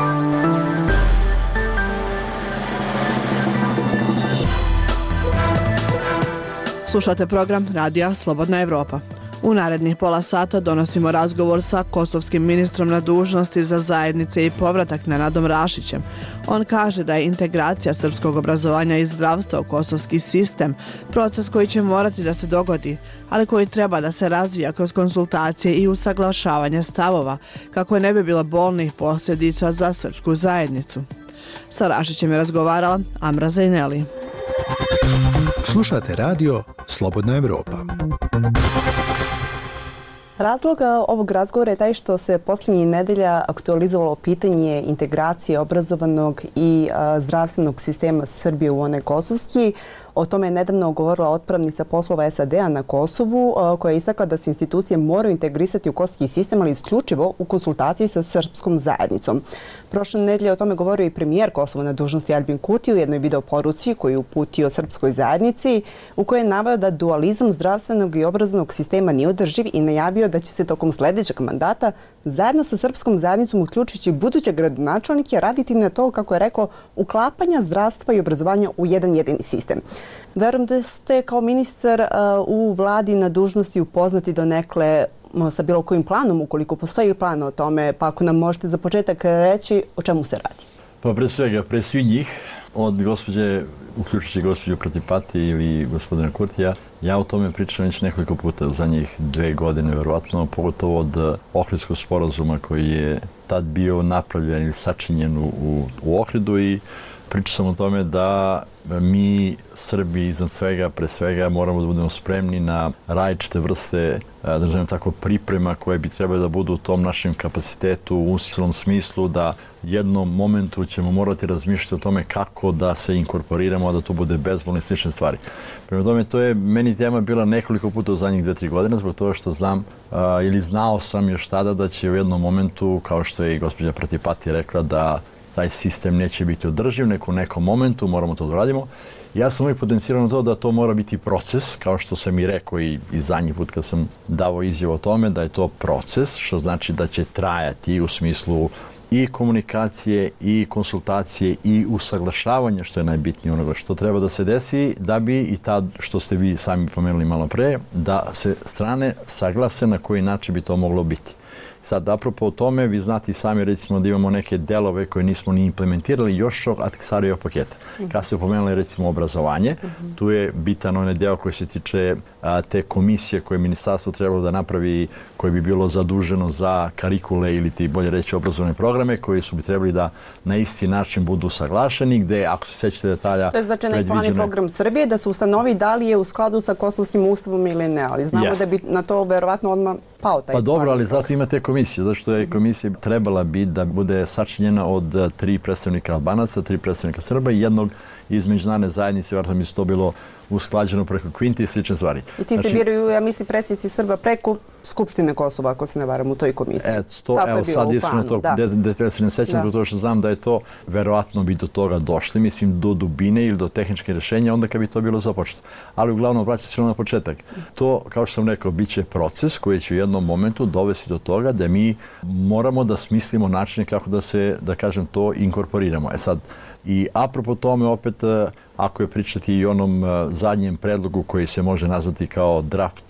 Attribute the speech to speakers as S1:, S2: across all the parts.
S1: Slušate program Radija Slobodna Evropa. U narednih pola sata donosimo razgovor sa kosovskim ministrom na dužnosti za zajednice i povratak Nenadom Rašićem. On kaže da je integracija srpskog obrazovanja i zdravstva u kosovski sistem proces koji će morati da se dogodi, ali koji treba da se razvija kroz konsultacije i usaglašavanje stavova, kako ne bi bilo bolnih posljedica za srpsku zajednicu. Sa Rašićem je razgovarala Amra Zajneli.
S2: Slušate radio Slobodna Evropa.
S3: Razlog ovog razgovora je taj što se posljednjih nedelja aktualizovalo pitanje integracije obrazovanog i zdravstvenog sistema Srbije u onaj kosovski. O tome je nedavno govorila otpravnica poslova SAD-a na Kosovu, koja je istakla da se institucije moraju integrisati u kosovski sistem, ali isključivo u konsultaciji sa srpskom zajednicom. Prošle nedelje o tome govorio i premijer Kosova na dužnosti Aljbin Kurti u jednoj video poruci koju je uputio srpskoj zajednici, u kojoj je naveo da dualizam zdravstvenog i obrazovnog sistema nije održiv i najavio da će se tokom sljedećeg mandata zajedno sa srpskom zajednicom, uključujući buduće gradonačelnike, raditi na to, kako je rekao, uklapanja zdravstva i obrazovanja u jedan jedini sistem. Verujem da ste kao ministar u vladi na dužnosti upoznati donekle sa bilo kojim planom, ukoliko postoji plan o tome, pa ako nam možete za početak reći o čemu se radi.
S4: Pa pre svega, pre svih njih, od gospođe, uključujući gospođu Pratipati ili gospodina Kurtija, ja o tome pričam već nekoliko puta u zadnjih 2 godine, verovatno, pogotovo od Ohridskog sporazuma koji je tad bio napravljen ili sačinjen u Ohridu, i pričao sam o tome da mi, Srbi, iznad svega, pre svega, moramo da budemo spremni na različite vrste, da nazovem tako, priprema koje bi trebali da budu u tom našem kapacitetu u usilnom smislu, da jednom momentu ćemo morati razmišljati o tome kako da se inkorporiramo, a da to bude bezbolno i slične stvari. Prema tome, to je meni tema bila nekoliko puta u zadnjih 2-3 godine, zbog toga što znam ili znao sam još tada da će u jednom momentu, kao što je i gospođa Pratipati rekla, da taj sistem neće biti održiv, u nekom momentu moramo to da radimo. Ja sam uvijek potencirao na to da to mora biti proces, kao što sam i rekao i zadnji put kad sam davao izjavu o tome, da je to proces, što znači da će trajati u smislu i komunikacije, i konsultacije, i usaglašavanja, što je najbitnije onoga što treba da se desi, da bi i tad, što ste vi sami pomenuli malo pre, da se strane saglase na koji način bi to moglo biti. Sad, apropo o tome, vi znate i sami, recimo, da imamo neke delove koje nismo ni implementirali još od Antiksarijev paketa. Kad se pomenuli, recimo, obrazovanje, tu je bitan onaj deo koji se tiče te komisije koje je ministarstvo trebalo da napravi, koje bi bilo zaduženo za karikule ili ti bolje reći obrazovne programe, koji su bi trebali da na isti način budu saglašeni, gde, ako se sećate detalja...
S3: To je značajno plan i program Srbije, da se ustanovi da li je u skladu sa kosovskim ustavom ili ne, ali znamo da bi na to verovatno odmah pao taj plan.
S4: Pa dobro, ali zato ima te komisije, zato što je komisija trebala biti da bude sačinjena od 3 predstavnika Albanaca, 3 predstavnika Srba i jednog iz međunarodne zajednice, vjerojatno mi se to bilo usklađeno preko Kvinti i slične stvari.
S3: I ti se biraju, ja mislim, predsjednici Srba preko Skupštine Kosova, ako se ne varam, u toj komisiji.
S4: Evo sad iskreno to detalja se ne sećam, zbog toga što znam da je to verovatno bi do toga došli, mislim do dubine ili do tehničke rješenja, onda kad bi to bilo započeto. Ali uglavnom vraćat ćemo na početak. To, kao što sam rekao, bit će proces koji će u jednom momentu dovesti do toga da mi moramo da smislimo načine kako da se, da kažem, to inkorporiramo. Sad, i apropo tome, opet, ako je pričati i onom zadnjem predlogu koji se može nazvati kao draft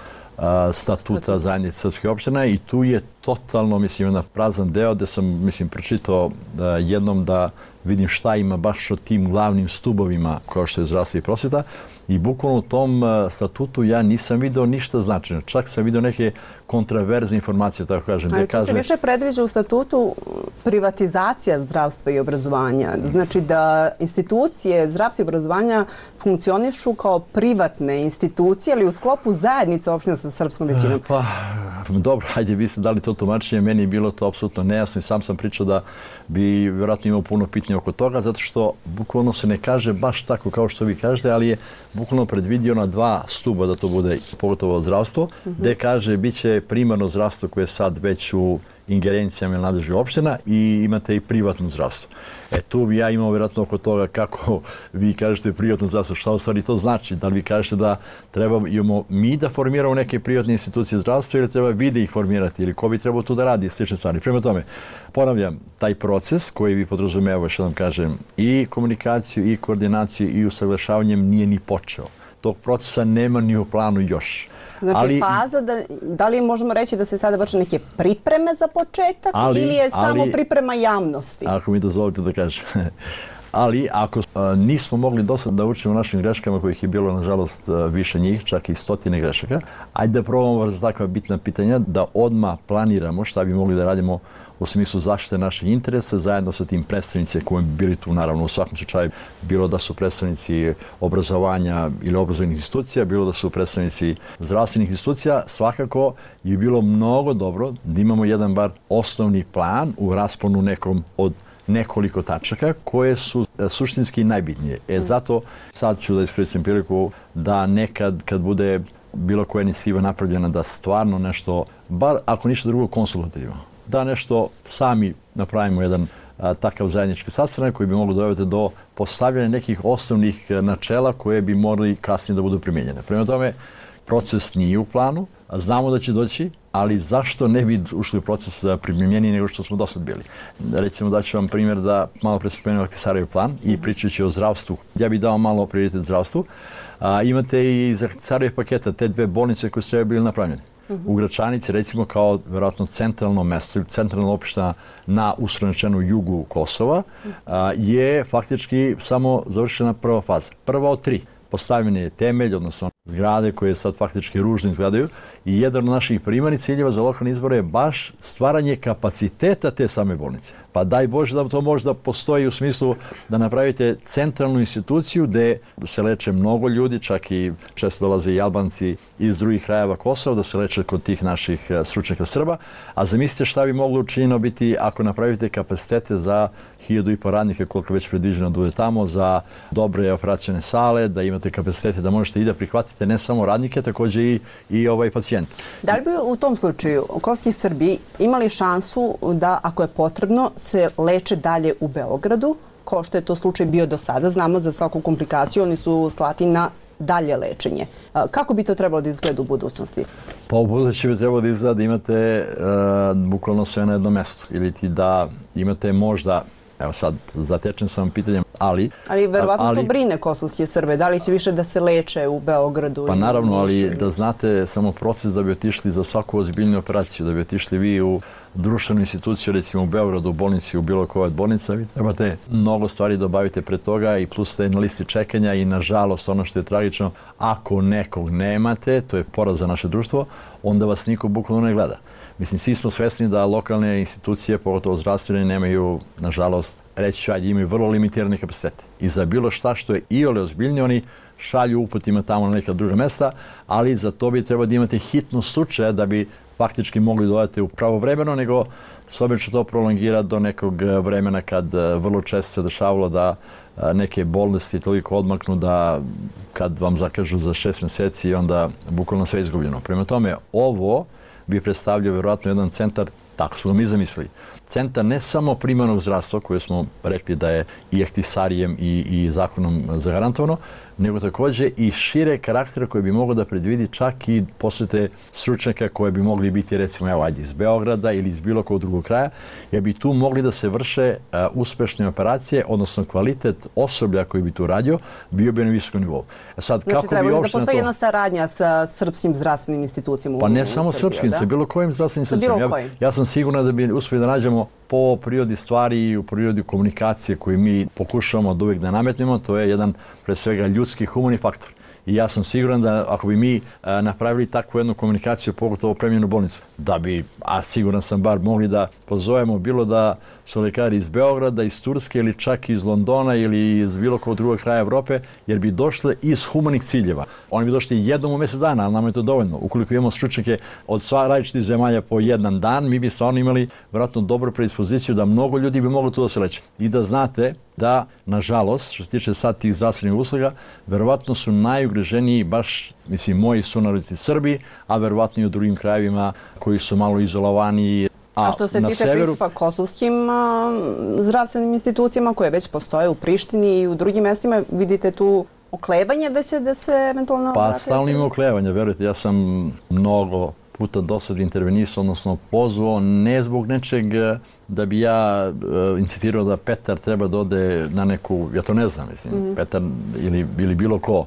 S4: statuta zajednice srpskih opština, i tu je totalno, mislim, jedan prazan deo gde sam, mislim, pročitao jednom da vidim šta ima baš o tim glavnim stubovima kao što je zdravstvo i prosveta, i bukvalno u tom statutu ja nisam video ništa značajno. Čak sam video neke kontraverzne informacije, tako kažem.
S3: Ali tu se više predviđa u statutu privatizacija zdravstva i obrazovanja. Znači da institucije zdravstva i obrazovanja funkcionišu kao privatne institucije, ali u sklopu zajednice opština sa srpskom većinom.
S4: Pa, dobro, hajde, vi ste dali to tumačenje, meni je bilo to apsolutno nejasno i sam sam pričao da bi vjerojatno imao puno pitanja oko toga, zato što bukvalno se ne kaže baš tako kao što vi kažete, ali je bukvalno predvidio na 2 stuba da to bude, pogotovo zdravstvo, gde kaže bit će primarno zdravstvo koje je sad već u ingerencijama ili nadležnih opština i imate i privatno zdravstvo. Tu bi ja imao vjerojatno oko toga kako vi kažete privatno zdravstvo, šta u stvari to znači? Da li vi kažete da treba mi da formiramo neke privatne institucije zdravstva ili treba vi da ih formirati ili ko bi trebao tu da radi slične stvari? Prema tome, ponavljam, taj proces koji vi podrazumeva, još jednom kažem, i komunikaciju, i koordinaciju, i usaglašavanjem nije ni počeo. Tog procesa nema ni u planu još.
S3: Znači faza, da li možemo reći da se sada vrše neke pripreme za početak ili je samo priprema javnosti?
S4: Ako mi dozvolite da kažem. Ali ako nismo mogli do sada da učimo našim greškama, kojih je bilo, nažalost, više njih, čak i stotine grešaka, ajde da probamo za takva bitna pitanja, da odmah planiramo šta bi mogli da radimo u smislu zaštite naših interesa, zajedno sa tim predstavnicima koji bi bili tu, naravno, u svakom slučaju, bilo da su predstavnici obrazovanja ili obrazovnih institucija, bilo da su predstavnici zdravstvenih institucija, svakako je bilo mnogo dobro da imamo jedan bar osnovni plan u rasponu nekom od nekoliko tačaka koje su suštinski najbitnije. Zato sad ću da iskoristim priliku da nekad kad bude bilo koja inicijativa napravljena da stvarno nešto, bar ako ništa drugo, konsultativno, da nešto sami napravimo jedan takav zajednički sastanak koji bi mogli dovesti do postavljanja nekih osnovnih načela koje bi morali kasnije da budu primijenjene. Prema tome, proces nije u planu, znamo da će doći, ali zašto ne bi ušli u proces primjenjeniji nego što smo do sad bili? Recimo daću vam primjer da malo pre spomenuo Ahtisaarijev plan i pričajući o zdravstvu. Ja bih dao malo prioritet zdravstvu. Imate i iz Ahtisaarijev paketa te dve bolnice koje su treba bili napravljene. U Gračanici, recimo, kao vjerojatno centralno mesto ili centralna opština na usrednječenu jugu Kosova, je faktički samo završena prva faza. Prva od 3. Postavljen je temelj, odnosno zgrade koje sad faktički ružno izgledaju, i jedan od naših primarnih ciljeva za lokalne izbore je baš stvaranje kapaciteta te same bolnice. Pa daj Bože da to može da postoji u smislu da napravite centralnu instituciju gde se leče mnogo ljudi, čak i često dolaze i Albanci iz drugih krajeva Kosova da se leče kod tih naših stručnjaka Srba. A zamislite šta bi moglo učinjeno biti ako napravite kapacitete za 1.500 radnika, koliko već predviđeno da bude tamo, za dobre operacione sale, da imate kapacitete da možete i da prihvatite ne samo radnike, također i pacijente.
S3: Da li bi u tom slučaju Kosovski Srbi imali šansu da, ako je potrebno, se leče dalje u Beogradu, kao što je to slučaj bio do sada? Znamo za svaku komplikaciju, oni su slati na dalje lečenje. Kako bi to trebalo da izgleda u budućnosti?
S4: Pa u budućnosti bi trebalo da izgleda da imate bukvalno sve na jednom mjestu. Ili ti da imate možda, evo sad zatečen sam pitanjem, ali
S3: verovatno to brine kosovske Srbe. Da li će više da se leče u Beogradu?
S4: Pa naravno, ali da znate samo proces da bi otišli za svaku ozbiljnu operaciju, da bi otišli vi u društvenu instituciju, recimo u Beogradu, u bolnici, u bilo kojoj od bolnica, vi trebate mnogo stvari da obavite pred toga i plus ste na listi čekanja i nažalost ono što je tragično, ako nekog nemate, to je poraz za naše društvo, onda vas niko bukvalno ne gleda. Mislim, svi smo svesni da lokalne institucije, pogotovo zdravstvene, nemaju, nažalost, reći ću, imaju vrlo limitirane kapacitete. I za bilo šta što je iole ozbiljnije, oni šalju uputima tamo na neka druga mesta, ali za to bi trebalo da imate hitnu slučaja da bi faktički mogli dodati u pravovremeno, nego se obično to prolongira do nekog vremena kad vrlo često se dešavalo da neke bolesti toliko odmaknu da kad vam zakažu za 6 mjeseci, onda bukvalno sve izgubljeno. Prema tome, ovo bi predstavljao vjerojatno jedan centar, tako smo mi zamislili, centar ne samo primarnog zdravstva, koje smo rekli da je i Ahtisaarijem i zakonom zagarantovano, nego također i šire karaktera koje bi moglo da predvidi čak i posjete stručnjaka koje bi mogli biti, recimo, evo, ajde, iz Beograda ili iz bilo kog drugog kraja, jer bi tu mogli da se vrše uspešne operacije, odnosno kvalitet osoblja koji bi tu radio bio bi na visokom nivou. Sad,
S3: znači, treba da postoji jedna saradnja sa srpskim zdravstvenim institucijama u Srbiji?
S4: Pa ne samo srpskim, sa bilo kojim zdravstvenim institucijama. Ja sam siguran da bi uspjeli da nađemo po prirodi stvari i u prirodi komunikacije koju mi pokušavamo od uvijek da nametnemo, to je jedan, pre svega, ljudski humani faktor. I ja sam siguran da ako bi mi napravili takvu jednu komunikaciju, pogotovo opremljenu bolnicu, da bi, a siguran sam bar, mogli da pozovemo bilo da su lekari iz Beograda, iz Turske ili čak iz Londona ili iz bilo kog drugog kraja Evrope, jer bi došli iz humanih ciljeva. Oni bi došli jednom u mjesec dana, ali nam je to dovoljno. Ukoliko imamo stručnjake od različitih zemalja po jedan dan, mi bi stvarno imali vjerojatno dobru predispoziciju da mnogo ljudi bi moglo tu da se leče. I da znate da, nažalost, što se tiče sad tih zdravstvenih usluga, verovatno su najugroženiji baš, mislim, moji sunarodnici Srbi, a verovatno i u drugim krajevima koji su malo izolovani,
S3: A što se tiče pristupa kosovskim zdravstvenim institucijama koje već postoje u Prištini i u drugim mestima, vidite tu oklevanje da će da se eventualno...
S4: Pa stalno ima oklevanja, verujte. Ja sam mnogo puta do sad intervenisao, odnosno pozvao, ne zbog nečeg da bi ja insistirao da Petar treba da ode na neku, ja to ne znam, mislim, Petar ili bilo ko,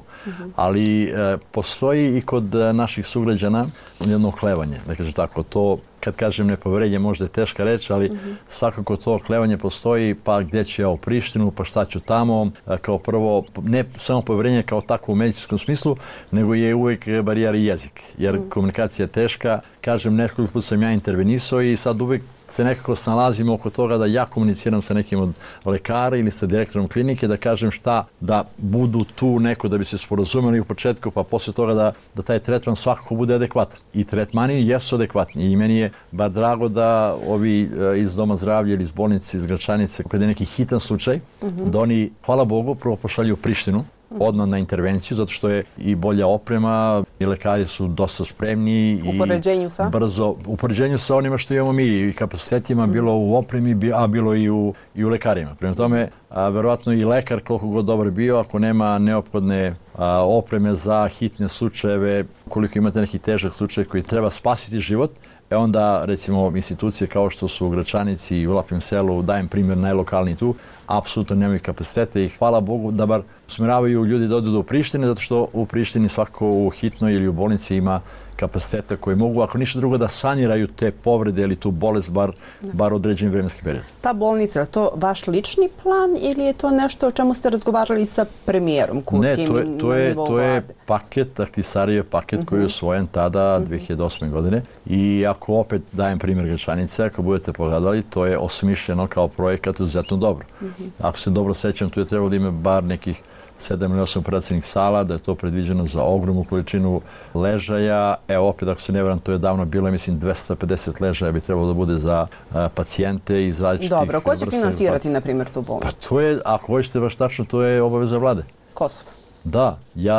S4: ali postoji i kod naših sugrađana jedno oklevanje, da kažem tako, to kad kažem nepoverenje možda je teška reč, ali svakako to oklevanje postoji, pa gdje ću ja u Prištinu, pa šta ću tamo, kao prvo, ne samo poverenje kao takvo u medicinskom smislu, nego je uvijek barijera i jezik, jer komunikacija je teška, kažem, nekoliko puta sam ja intervenisao i sad uvijek se nekako snalazimo oko toga da ja komuniciram sa nekim od lekara ili sa direktorom klinike, da kažem šta, da budu tu neko da bi se sporazumeli u početku, pa poslije toga da taj tretman svakako bude adekvatan. I tretmani jesu adekvatni i meni je bar drago da ovi iz Doma zdravlja ili iz bolnice, iz Gračanice, kada je neki hitan slučaj, da oni, hvala Bogu, prvo pošalju u Prištinu, odmah na intervenciju, zato što je i bolja oprema, i lekari su dosta spremni i brzo, u poređenju sa onima što imamo mi, i kapacitetima, bilo u opremi, a bilo i u lekarima. Prema tome, verovatno i lekar, koliko god dobar bio, ako nema neophodne opreme za hitne slučajeve, koliko imate neki težak slučaj koji treba spasiti život, onda, recimo, institucije kao što su u Gračanici i u Lapim selu, dajem primjer najlokalniji tu, apsolutno nemaju kapacitete i hvala Bogu da bar usmjeravaju ljudi da odu do Prištine, zato što u Prištini svako u hitnoj ili u bolnici ima kapaciteta koji mogu, ako ništa drugo, da saniraju te povrede ili tu bolest bar određeni vremenski period.
S3: Ta bolnica, je to vaš lični plan ili je to nešto o čemu ste razgovarali sa premijerom Kurtijem na nivou vlade?
S4: To je paket, Ahtisarijev paket koji je usvojen tada 2008. godine i ako opet dajem primjer Gračanice, ako budete pogledali, to je osmišljeno kao projekat izuzetno dobro. Ako se dobro sećam, tu je trebalo da ima bar nekih 7 ili 8 operacijnih sala, da je to predviđeno za ogromnu količinu ležaja. Evo opet, ako se ne varam, to je davno bilo, mislim, 250 ležaja bi trebalo da bude za pacijente iz različitih...
S3: Dobro, ko će finansirati, na primjer, tu bolnicu?
S4: Pa to je, ako hoćete baš tačno, to je obaveza vlade.
S3: Kosovo?
S4: Da,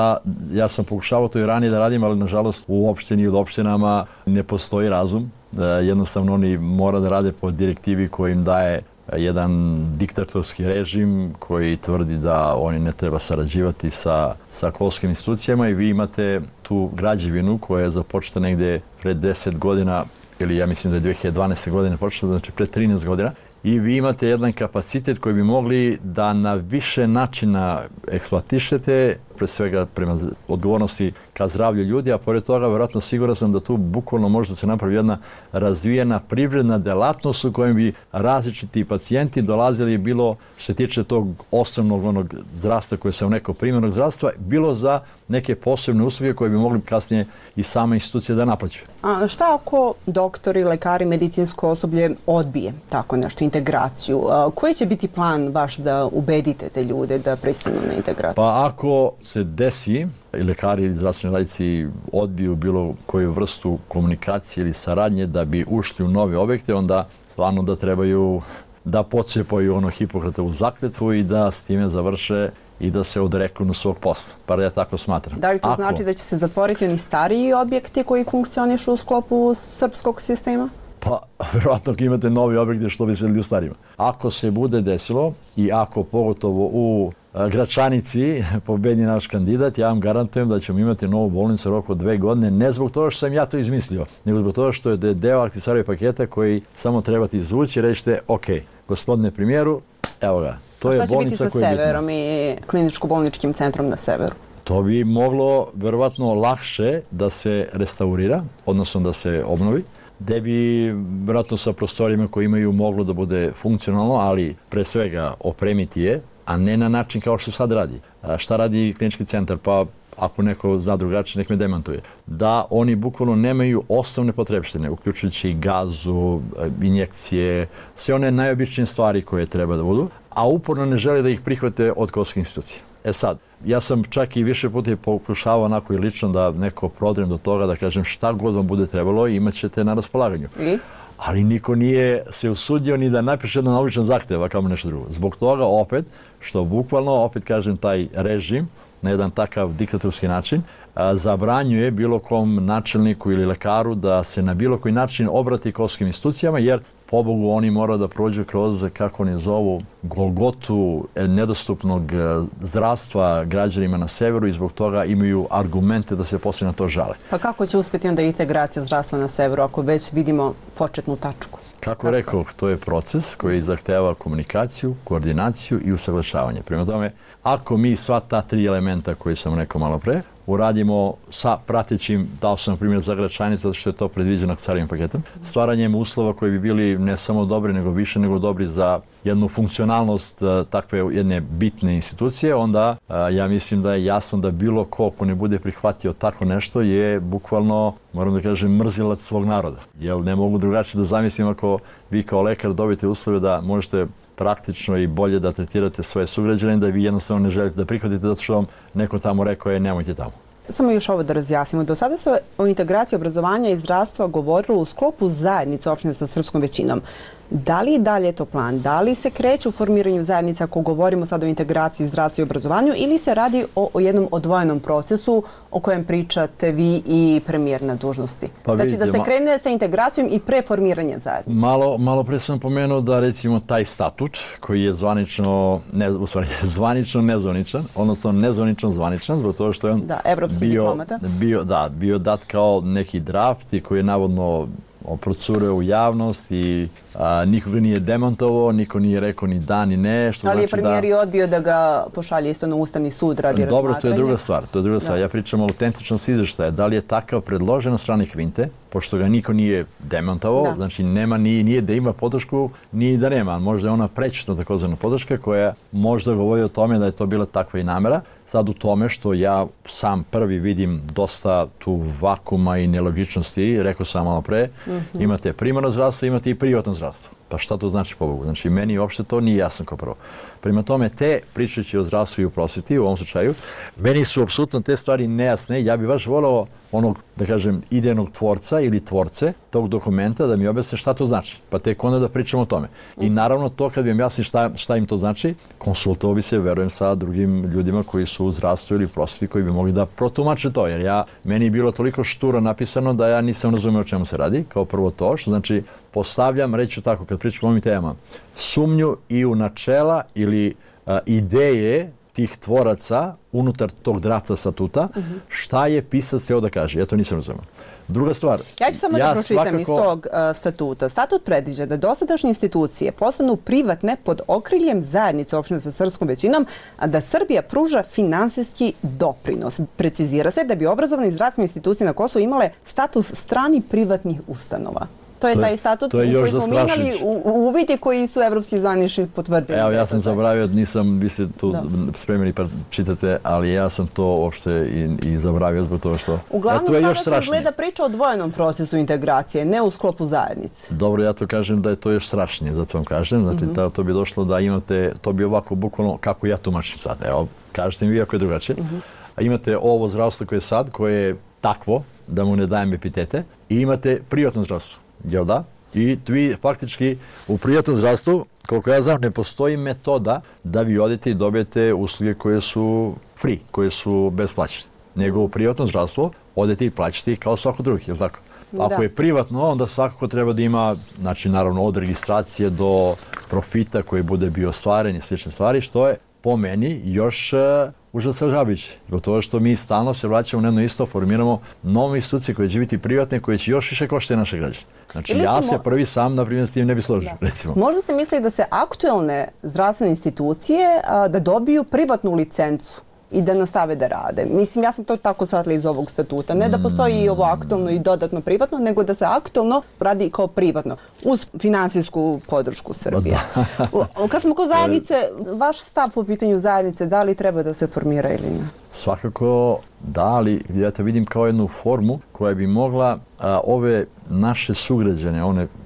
S4: ja sam pokušavao to i ranije da radim, ali nažalost u opštini i od opštinama ne postoji razum. Jednostavno oni mora da rade po direktivi koji im daje jedan diktatorski režim koji tvrdi da oni ne treba sarađivati sa kosovskim institucijama i vi imate tu građevinu koja je započeta negde pred 10 godina ili ja mislim da je 2012. godine počela, znači pred 13 godina i vi imate jedan kapacitet koji bi mogli da na više načina eksploatišete, pre svega prema odgovornosti ka zdravlju ljudi, a pored toga verovatno siguran sam da tu bukvalno može da se napravi jedna razvijena privredna delatnost u kojem bi različiti pacijenti dolazili bilo što se tiče tog osnovnog onog zdravstva koje se u neko primarnog zdravstva, bilo za neke posebne usluge koje bi mogli kasnije i sama institucija da naplaćuje.
S3: A šta ako doktori, lekari, medicinsko osoblje odbije tako nešto, integraciju? Koji će biti plan vaš da ubedite te ljude da pristanu na integraciju?
S4: Pa ako se desi i lekari ili zdravstveni radnici odbiju bilo koju vrstu komunikacije ili saradnje da bi ušli u nove objekte, onda stvarno da trebaju da pocepaju ono Hipokratovu zakletvu i da s time završe i da se odreknu na svog posla. Pa ja tako smatram.
S3: Da li to znači da će se zatvoriti oni stariji objekti koji funkcionišu u sklopu srpskog sistema?
S4: Pa, verovatno imate novi objekte što bi se u starima. Ako se bude desilo i ako pogotovo u Gračanici pobedi naš kandidat, ja vam garantujem da ćemo imati novu bolnicu u roku od 2 godine, ne zbog toga što sam ja to izmislio, nego zbog toga što je deo Ahtisarijev paketa koji samo trebate izvući i rećete, ok, gospodine premijeru, evo ga, to je bolnica koja je bitna.
S3: A šta će biti sa Severom i kliničko-bolničkim centrom na Severu?
S4: To bi moglo verovatno lakše da se restaurira, odnosno da se obnovi, gde bi vjerojatno sa prostorima koji imaju moglo da bude funkcionalno, ali pre svega opremiti je, a ne na način kao što sad radi. Šta radi klinički centar? Pa ako neko zna drugačije, nek me demantuje. Da oni bukvalno nemaju osnovne potrebštine, uključujući gazu, injekcije, sve one najobičnije stvari koje treba da budu, a uporno ne žele da ih prihvate od kosovskih institucija. E sad, ja sam čak i više puta pokušavao onako i lično da neko prodrem do toga, da kažem šta god vam bude trebalo i imat ćete na raspolaganju. Ali niko nije se usudio ni da napiše jedan običan zahtev, a kao nešto drugo. Zbog toga opet, što bukvalno, opet kažem, taj režim na jedan takav diktatorski način zabranjuje bilo kom načelniku ili lekaru da se na bilo koji način obrati kosovskim institucijama, jer pobogu oni moraju da prođu kroz, kako oni zovu, golgotu nedostupnog zdravstva građanima na severu i zbog toga imaju argumente da se poslije na to žale.
S3: Pa kako će uspjeti onda integracija zdravstva na severu ako već vidimo početnu tačku?
S4: Kako rekao, to je proces koji zahteva komunikaciju, koordinaciju i usaglašavanje. Prema tome, ako mi sva ta 3 elementa koje sam rekao malo pre, uradimo sa pratećim, dao sam na primjer za Gračanicu, zato što je to predviđeno carijim paketom, stvaranjem uslova koji bi bili ne samo dobri, nego više nego dobri za jednu funkcionalnost takve jedne bitne institucije, onda ja mislim da je jasno da bilo ko ne bude prihvatio tako nešto je bukvalno, moram da kažem, mrzilac svog naroda. Jer ne mogu drugačije da zamislim ako vi kao lekar dobijete uslove da možete praktično i bolje da tretirate svoje sugrađane, da vi jednostavno ne želite da prihvatite zato što vam neko tamo rekao je nemojte tamo.
S3: Samo još ovo da razjasnimo. Do sada se o integraciji obrazovanja i zdravstva govorilo u sklopu zajednice opštine sa srpskom većinom. Da li i dalje je to plan? Da li se kreće u formiranju zajednica ako govorimo sad o integraciji zdravstva i obrazovanju ili se radi o jednom odvojenom procesu o kojem pričate vi i premijer na dužnosti?
S4: Pa
S3: znači da se krene sa integracijom i pre formiranja zajednice.
S4: Malo pre sam pomenuo da recimo taj statut koji je zvanično nezvaničan, odnosno nezvanično zvaničan, zbog toga što je on bio dat kao neki draft i koji je navodno procureo u javnost i nikoga nije demontovao, niko nije rekao ni da ni ne.
S3: Ali je premijer i odbio da ga pošalje isto na Ustavni sud radi razmatranja.
S4: Dobro, to je druga stvar. Ja pričam o autentičnosti izveštaja. Da li je takav predložen od strane Hvinte, pošto ga niko nije demontovao, znači nema, nije da ima podršku, nije da nema. Možda je ona prećutna takozvana podrška koja možda govori o tome da je to bila takva i namera. Sad u tome što ja sam prvi vidim dosta tu vakuma i nelogičnosti, rekao sam malo pre, imate primarno zdravstvo, imate i privatno zdravstvo. Pa šta to znači pobogu? Znači meni uopšte to nije jasno kao prvo. Prema tome, pričajući o zdravstvu i o prosveti u ovom slučaju, meni su apsolutno te stvari nejasne. Ja bih baš volao onog, da kažem, idejnog tvorca ili tvorce tog dokumenta da mi objasne šta to znači. Pa tek onda da pričamo o tome. I naravno to kad bi im jasni šta im to znači, konsultovao bi se, verujem, sa drugim ljudima koji su u zdravstvu ili prosveti koji bi mogli da protumače to. Jer meni je bilo toliko šturo napisano da ja nisam razumio o čemu se radi. Kao prvo to, što znači postavljam, reći ću tako, kad pričam o ovim temama, sumnju i u načela ili ideje tih tvoraca unutar tog drafta statuta, šta je pisac hteo da kaže. Ja to nisam razumio. Druga stvar.
S3: Ja ću samo da pročitam iz tog statuta. Statut predviđa da dosadašnje institucije postanu privatne pod okriljem zajednice opštine sa srpskom većinom, a da Srbija pruža finansijski doprinos. Precizira se da bi obrazovne i zdravstvene institucije na Kosovu imale status strani privatnih ustanova. To je taj statut koji smo mi imali u uvidi koji su evropski zvanični potvrdili.
S4: Evo, ja sam zaboravio, vi ste tu spremili pa čitate, ali ja sam to uopšte i zaboravio zbog toga što...
S3: Uglavnom, sada se izgleda priča o dvojenom procesu integracije, ne u sklopu zajednice.
S4: Dobro, ja to kažem da je to još strašnije, zato vam kažem. Znači, to bi došlo da imate, to bi ovako bukvalno, kako ja tumačim sad. Evo, kažete mi vi ako je drugačije. A imate ovo zdravstvo koje je sad, koje je takvo, da mu ne dajem epitete, i imate privatno zdravstvo. Jel da? I vi faktički u privatnom zdravstvu, koliko ja znam, ne postoji metoda da vi odete i dobijete usluge koje su free, koje su bezplaćene. Nego u privatnom zdravstvu odete i plaćate kao svako drugi, jel tako? Ako je privatno, onda svakako treba da ima, znači naravno od registracije do profita koji bude bio ostvaren i slične stvari, što je po meni još užasavajuće. Zbog toga što mi stalno se vraćamo na jedno isto, formiramo nove institucije koje će biti privatne, koje će još više koštati naše građane. Znači ja se prvi sam, na primjer, s tim ne bi složio, recimo.
S3: Možda se misli da se aktuelne zdravstvene institucije da dobiju privatnu licencu i da nastave da rade. Mislim, ja sam to tako shvatila iz ovog statuta. Ne da postoji i ovo aktualno i dodatno privatno, nego da se aktualno radi kao privatno, uz finansijsku podršku Srbije. Kad smo kod zajednice, vaš stav po pitanju zajednice, da li treba da se formira ili ne?
S4: Svakako da, ali ja to vidim kao jednu formu koja bi mogla ove naše sugrađane, one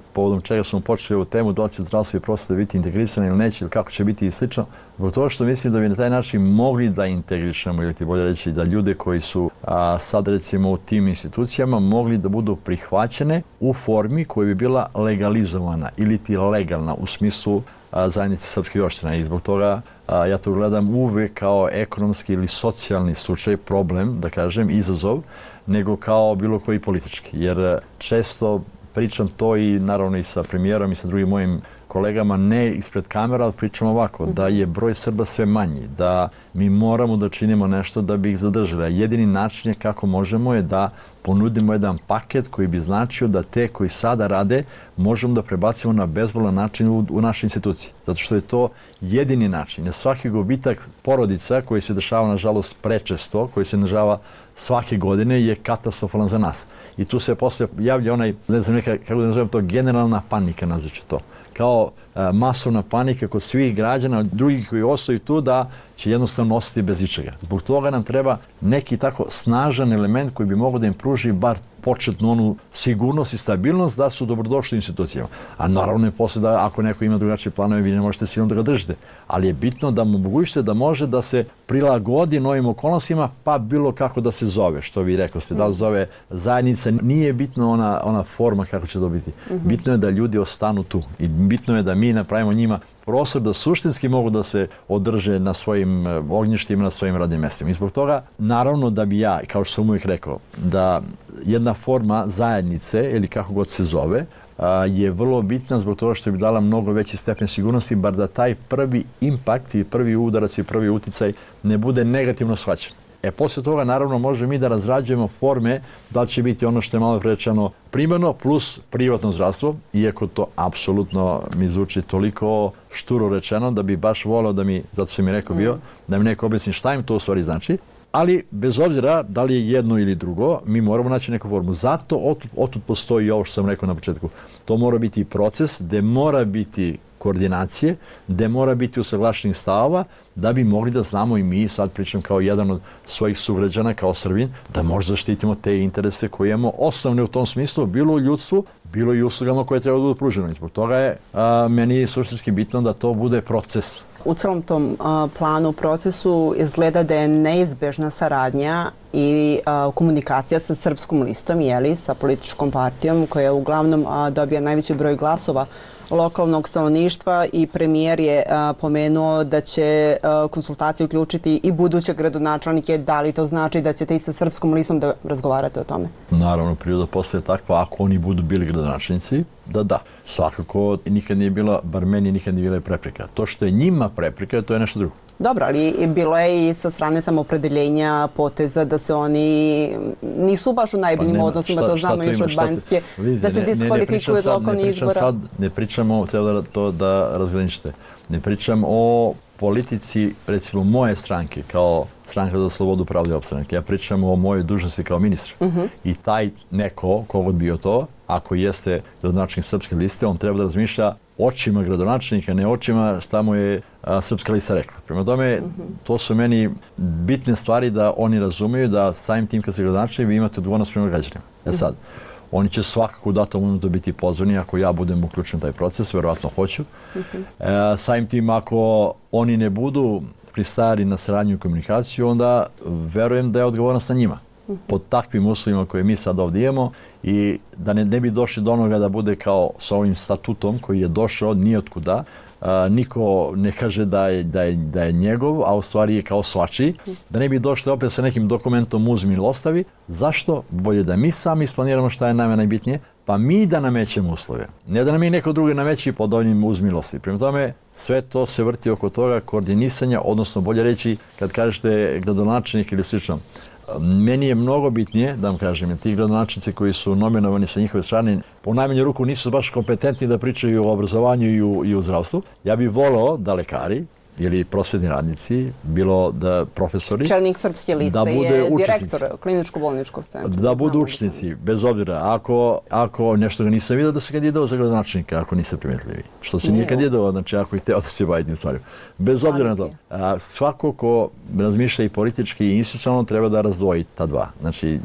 S4: povodom čega smo počeli ovu temu, da li će zdravstvo i prosveta biti integrisane ili neće, ili kako će biti i slično. Zbog toga što mislim da bi na taj način mogli da integrišemo, ili ti bolje reći da ljude koji su sad recimo u tim institucijama mogli da budu prihvaćene u formi koja bi bila legalizovana ili ti legalna u smislu zajednice srpskih opština. I zbog toga ja to gledam uvek kao ekonomski ili socijalni slučaj, problem, da kažem, izazov, nego kao bilo koji politički. Jer često pričam to i naravno i sa premijerom i sa drugim mojim kolegama, ne ispred kamera, ali pričam ovako, da je broj Srba sve manji, da mi moramo da činimo nešto da bi ih zadržali. A jedini način je kako možemo je da ponudimo jedan paket koji bi značio da te koji sada rade možemo da prebacimo na bezbolan način u naše institucije. Zato što je to jedini način. Jer svaki gubitak porodica koji se dešava, nažalost, prečesto, koji se dešava svake godine je katastrofalan za nas. I tu se posle javlja onaj, ne znam kako da nazovem to, generalna panika, nazvaću to. Kao masovna panika kod svih građana, drugih koji ostaju tu, da će jednostavno ostati bez ičega. Zbog toga nam treba neki tako snažan element koji bi mogao da im pruži bar početnu onu sigurnost i stabilnost da su dobrodošli u institucijama. A naravno je posle da ako neko ima drugačije planove, vi ne možete silno da ga držite. Ali je bitno da mu omogućite da može da se prilagodi novim okolnostima, pa bilo kako da se zove, što vi rekao ste, da li zove zajednica, nije bitno ona forma kako će to biti. Bitno je da ljudi ostanu tu i bitno je da mi napravimo njima prostor da suštinski mogu da se održe na svojim ognjištima, na svojim radnim mestima. I zbog toga, naravno da bi ja, kao što sam uvijek rekao, da jedna forma zajednice, ili kako god se zove, je vrlo bitna zbog toga što bi dala mnogo veći stepen sigurnosti, bar da taj prvi impakt i prvi udarac i prvi uticaj ne bude negativno shvaćen. Poslije toga, naravno, možemo mi da razrađujemo forme da li će biti ono što je malo prečano primarno plus privatno zdravstvo, iako to apsolutno mi zvuči toliko šturo rečeno da bi baš voleo da mi, zato sam mi rekao bio, da mi neko objasni šta im to u stvari znači. Ali, bez obzira da li je jedno ili drugo, mi moramo naći neku formu. Zato otud postoji i ovo što sam rekao na početku. To mora biti proces gde mora biti koordinacije, gde mora biti usaglašenih stavova, da bi mogli da znamo i mi, sad pričam kao jedan od svojih sugrađana, kao Srbin, da možda zaštitimo te interese koje imamo osnovne u tom smislu, bilo u ljudstvu, bilo i uslugama koje treba da budu pružene. Zbog toga je meni suštinski bitno da to bude proces.
S3: U celom tom planu, procesu, izgleda da je neizbežna saradnja i komunikacija sa Srpskom listom, sa političkom partijom koja uglavnom dobija najveći broj glasova lokalnog stanovništva i premijer je pomenuo da će konsultacije uključiti i buduće gradonačelnike. Da li to znači da ćete i sa Srpskom listom da razgovarate o tome?
S4: Naravno, priroda postaje takva, ako oni budu bili gradonačelnici, da. Svakako nikad nije bila, bar meni nikad nije bila prepreka. To što je njima prepreka, to je nešto drugo.
S3: Dobro, ali bilo je i sa strane samoopredeljenja poteza da se oni nisu baš u najboljim odnosima, to znamo još od Banjske, da se diskvalifikuju od lokalnih izbora.
S4: Ne pričamo, treba to da razgraničite, ne pričam o politici, recimo moje stranke, kao Stranka za slobodu, pravdu i opstanak. Ja pričam o mojoj dužnosti kao ministra. I taj neko, kogod bio to, ako jeste gradonačelnik Srpske liste, on treba da razmišlja očima gradonačelnika, ne očima šta mu je Srpska lista rekla. Prema tome, to su meni bitne stvari da oni razumeju da samim tim kad se gradonačelnik vi imate odgovornost prema građanima. Sad, oni će svakako u datom momentu biti pozvani ako ja budem uključen u taj proces, verovatno hoću. Samim tim ako oni ne budu pristajali na saradnju i komunikaciju, onda verujem da je odgovornost na njima. Pod takvim uslovima koje mi sad ovdje imamo i da ne bi došli do onoga da bude kao sa ovim statutom koji je došao nijotkuda. Niko ne kaže da je njegov, a u stvari je kao svačiji. Da ne bi došli opet sa nekim dokumentom uzmi ili ostavi. Zašto? Bolje da mi sami isplaniramo šta je nama najbitnije, pa mi da namećemo uslove. Ne da nam i neko drugi nameći pod ovim uzmi ili ostavi. Prema tome, sve to se vrti oko toga koordinisanja, odnosno bolje reći kad kažete gradonačelnik ili slično. Meni je mnogo bitnije, da vam kažem, ti gradonačelnici koji su nominovani sa njihove strane, po najmanju ruku nisu baš kompetentni da pričaju o obrazovanju i u zdravstvu. Ja bih voleo da lekari ili prosvetni radnici, bilo da profesori.
S3: Čelnik Srpske liste je direktor kliničko-bolničkog centra.
S4: Da budu učesnici, bez obzira. Ako nešto ga nisam vidio da se kandidovao za gradonačelnika, ako niste primetili. Što se nije kandidovao, znači ako ih teo da se bavi tim stvarima. Bez obzira na to. Svako ko razmišlja i politički i institucionalno treba da razdvoji ta dva. Znači,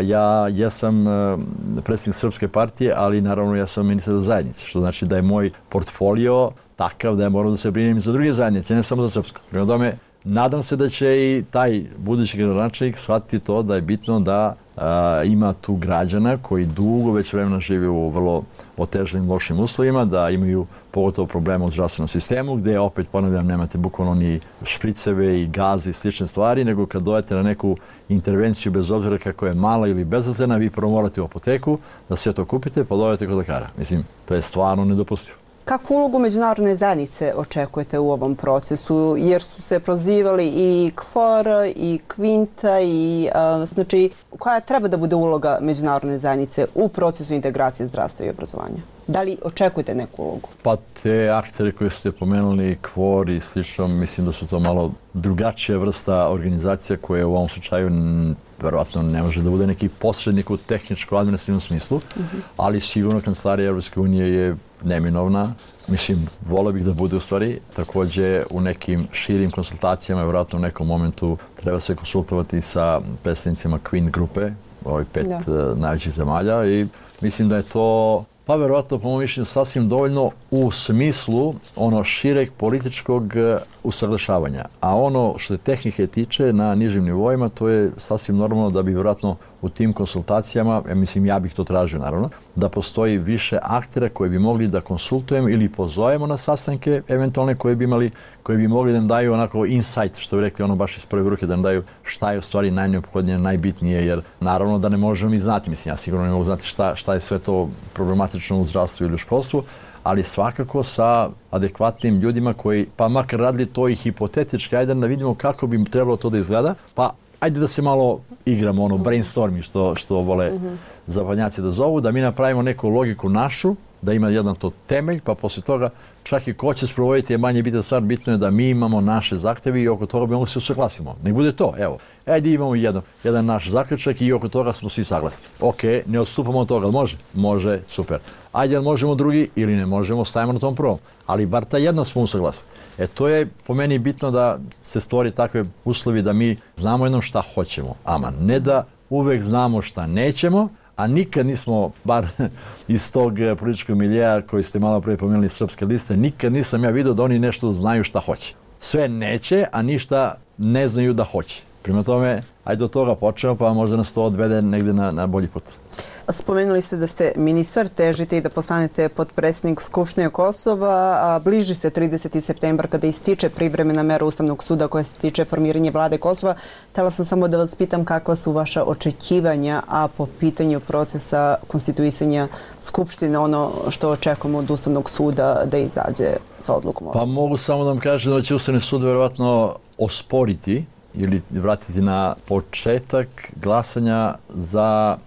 S4: ja sam predsjednik Srpske partije, ali naravno ja sam ministar zajednice, što znači da je moj portfolio takav da ja moram da se brinem za druge zajednice, ne samo za srpsku. Prema tome, nadam se da će i taj budući gradonačelnik shvatiti to da je bitno da ima tu građana koji dugo već vremena žive u vrlo otežanim, lošim uslovima, da imaju pogotovo problema u zdravstvenom sistemu, gdje opet, ponavljam, nemate bukvalno ni špriceve i gaze i slične stvari, nego kad dojete na neku intervenciju, bez obzira kako je mala ili bezazlena, vi prvo morate u apoteku da sve to kupite, pa dojete kod lekara. Mislim, to je stvarno nedopustivo.
S3: Kakvu ulogu međunarodne zajednice očekujete u ovom procesu? Jer su se prozivali i KFOR, i Kvinta, i znači, koja treba da bude uloga međunarodne zajednice u procesu integracije zdravstva i obrazovanja? Da li očekujete neku ulogu?
S4: Pa te aktere koje ste pomenuli, KFOR i slično, mislim da su to malo drugačija vrsta organizacija koje u ovom slučaju verovatno ne može da bude neki posrednik u tehničko-administrativnom smislu, ali sigurno kancelarija Evropske unije je neminovna. Mislim, volio bih da bude u stvari. Također u nekim širim konsultacijama, verovatno u nekom momentu treba se konsultovati sa predstavnicima Queen grupe, ovih 5 najvećih zemalja, i mislim da je to, pa verovatno po mojom mišljenju, sasvim dovoljno u smislu ono šireg političkog usaglašavanja. A ono što je tehnike tiče na nižim nivoima, to je sasvim normalno da bi verovatno u tim konsultacijama, mislim ja bih to tražio naravno, da postoji više aktera koji bi mogli da konsultujemo ili pozovemo na sastanke eventualne koji bi mogli da nam daju onako insight, što bi rekli ono baš iz prve ruke, da nam daju šta je u stvari najneophodnije, najbitnije, jer naravno da ne možemo i znati, mislim ja sigurno ne mogu znati šta je sve to problematično u zdravstvu ili u školstvu, ali svakako sa adekvatnim ljudima koji, pa makar radili to i hipotetički, ajde da vidimo kako bi trebalo to da izgleda, pa ajde da se malo igramo, ono, brainstorming, što vole zapadnjaci da zovu, da mi napravimo neku logiku našu, da ima jedan to temelj, pa poslije toga čak i ko će sprovoditi je manje bitna stvar, bitno je da mi imamo naše zahtjevi i oko toga bi mogli se usaglasimo. Nek bude to, evo. Ajde imamo jedan naš zaključak i oko toga smo svi saglasni. Ok, ne odstupamo od toga, može? Može, super. Ajde, možemo drugi ili ne možemo, stavimo na tom prvom. Ali bar ta jedna smo usaglasni. To je po meni bitno da se stvori takve uslovi da mi znamo jednom šta hoćemo. Aman, ne da uvek znamo šta nećemo, a nikad nismo, bar iz tog političkog miljeja koji ste malo prije pomenuli Srpske liste, nikad nisam ja vidio da oni nešto znaju šta hoće. Sve neće, a ništa ne znaju da hoće. Prema tome, ajde od toga počnemo, pa možda nas to odvede negdje na bolji put.
S3: Spomenuli ste da ste ministar, težite i da postanete potpredsjednik Skupštine Kosova, a bliži se 30. septembar kada ističe privremena mera Ustavnog suda koja se tiče formiranja vlade Kosova. Htjela sam samo da vas pitam kakva su vaša očekivanja, a po pitanju procesa konstituisanja Skupštine, ono što očekujemo od Ustavnog suda da izađe sa odlukom.
S4: Pa mogu samo da vam kažem da će Ustavni sud verovatno osporiti ili vratiti na početak glasanja za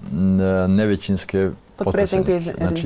S4: nevećinske potpredsjednike. Znači,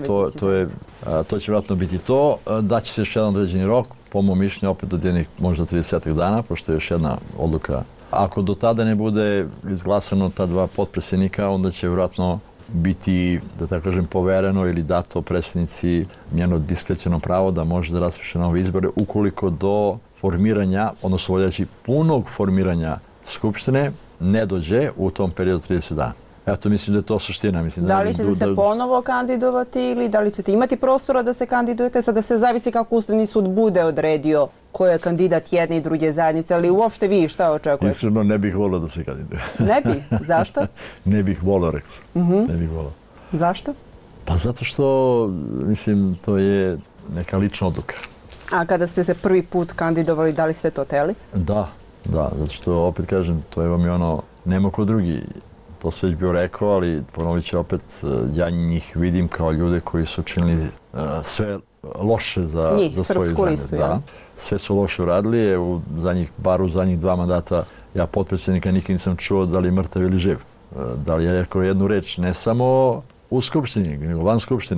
S4: to će vjerojatno biti to. Daće se još jedan određeni rok, po mom mišljenju opet od jednih možda 30 dana, pošto je još jedna odluka. Ako do tada ne bude izglasano ta dva potpredsjednika, onda će vjerojatno biti, da tako kažem, povereno ili dato predsjednici njeno diskreciono pravo da može da raspiše nove izbore ukoliko do formiranja, odnosno voljeći punog formiranja Skupštine, ne dođe u tom periodu 30 dana. Eto, mislim da je to suština.
S3: Da li ćete se ponovo kandidovati ili da li ćete imati prostora da se kandidujete? Sada se zavisi kako Ustavni sud bude odredio ko je kandidat jedne i druge zajednice, ali uopšte vi šta očekujete?
S4: Iskreno ne bih volio da se kandiduje.
S3: Ne bi? Zašto?
S4: Ne bih volio, rekao. Ne bih volio.
S3: Zašto?
S4: Pa zato što, mislim, to je neka lična odluka.
S3: A kada ste se prvi put kandidovali, da li ste to htjeli?
S4: Da, zato što opet kažem, to je vam je ono, nema ko drugi. To se već bio rekao, ali ponovit ću opet, ja njih vidim kao ljude koji su učinili sve loše za svoju zemlju. Da, sve su loše uradili, bar u zadnjih 2 mandata ja potpredsjednika nikad nisam čuo da li je mrtav ili živ. Da li je rekao jednu reč, ne samo u Skupštini, nego van Skupštine.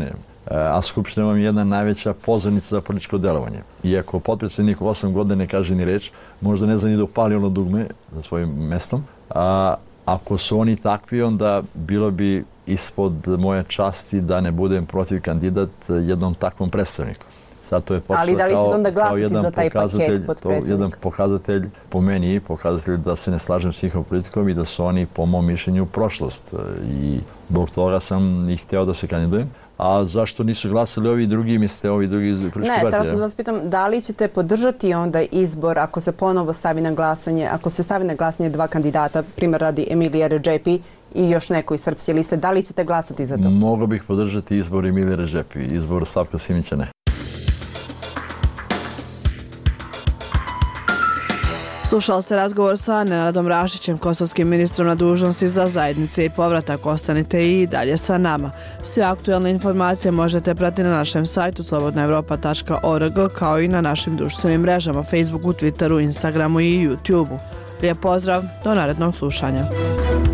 S4: a Skupština vam je jedna najveća pozornica za političko delovanje. Iako potpredsjednik 8 godina ne kaže ni reč, možda ne zna ni da upali ono dugme za svojim mestom, ako su oni takvi, onda bilo bi ispod moje časti da ne budem protiv kandidat jednom takvom predstavniku.
S3: Ali da li ćete onda glasiti za taj paket potpredsjednika?
S4: Jedan pokazatelj, po meni, pokazatelj da se ne slažem s njihovom politikom i da su oni, po mom mišljenju, prošlost. I zbog toga sam ih hteo da se kandidujem. A zašto nisu glasali ovi drugi, mislite, ovi drugi politički partije?
S3: Ne, tada sam da vas pitam, da li ćete podržati onda izbor ako se ponovo stavi na glasanje, ako se stavi na glasanje dva kandidata, primjer radi Emilija Redžepi i još neko iz Srpske liste, da li ćete glasati za to?
S4: Mogao bih podržati izbor Emilija Redžepi, izbor Slavka Simića ne.
S1: Slušali ste razgovor sa Nenadom Rašićem, kosovskim ministrom na dužnosti za zajednice i povratak. Ostanite i dalje sa nama. Sve aktualne informacije možete pratiti na našem sajtu slobodnaevropa.org kao i na našim društvenim mrežama Facebooku, Twitteru, Instagramu i YouTubeu. Lijep pozdrav, do narednog slušanja.